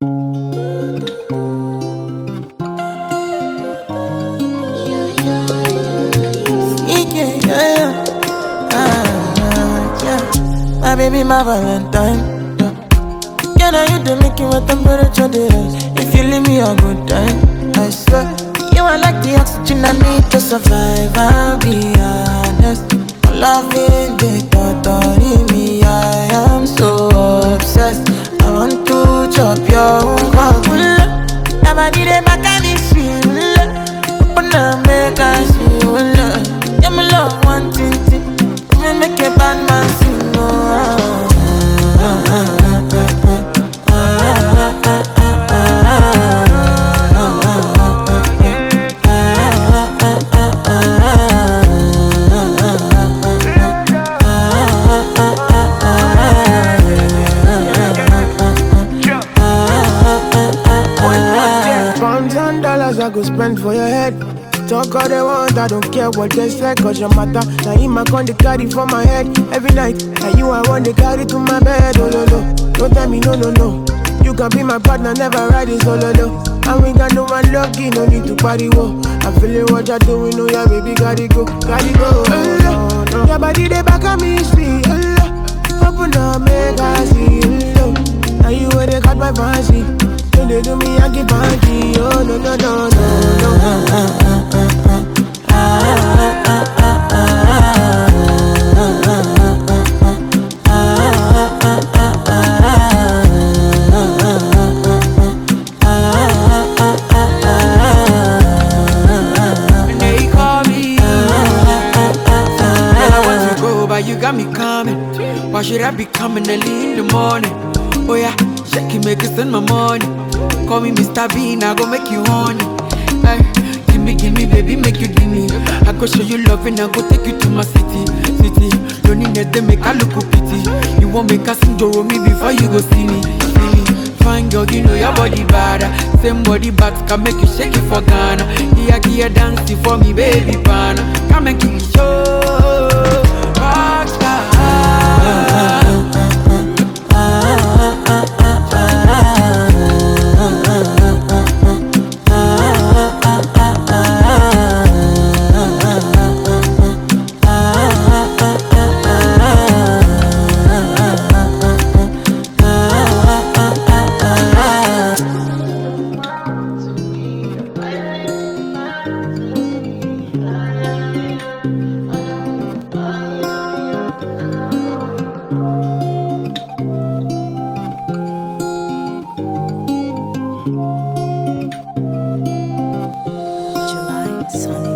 Yeah, yeah, yeah. Yeah. My baby, my Valentine. Yeah. Can I you to make you a temperature rise? If you leave me a good time, I swear. You are like the oxygen I need to survive. I'll be honest. Loving the thought of me, I am so obsessed. I want to chop your heart. Never did it back and it's real. Open up, make us feel. Yeah, me love one thing. Me make a bad man sing. Pounds and dollars I go spend for your head. Talk all they want, I don't care what they say, cause your matter. Now in my con they carry for my head every night. Now you I want to carry to my bed, oh no no. Don't tell me no no no. You can be my partner, never riding solo though. And we got no one lucky, no need to party, whoa. I'm feeling what you're doing, oh yeah, baby, gotta go, gotta go. Oh, no. Your body they back at me, see, oh, open up, make I see, oh. Now you where they cut my fancy. When they do me, I give party, oh no, no, no, no, no. And they call me. Girl, I want to go, but you got me coming. Why should I be coming early in the morning? Oh yeah, shake it, make it send my money. Call me Mr. Bean, I go make you honey. Hey, give me, baby, make you give me. I go show you love and I go take you to my city. Don't need that, they make I look pity. You won't make us enjoy me before you go see me. Fine girl, you know your body bad. Same body bags can make you shake it for Ghana. Here, dancing for me, baby, pana. Come and give me show. Rockstar. July Sunny.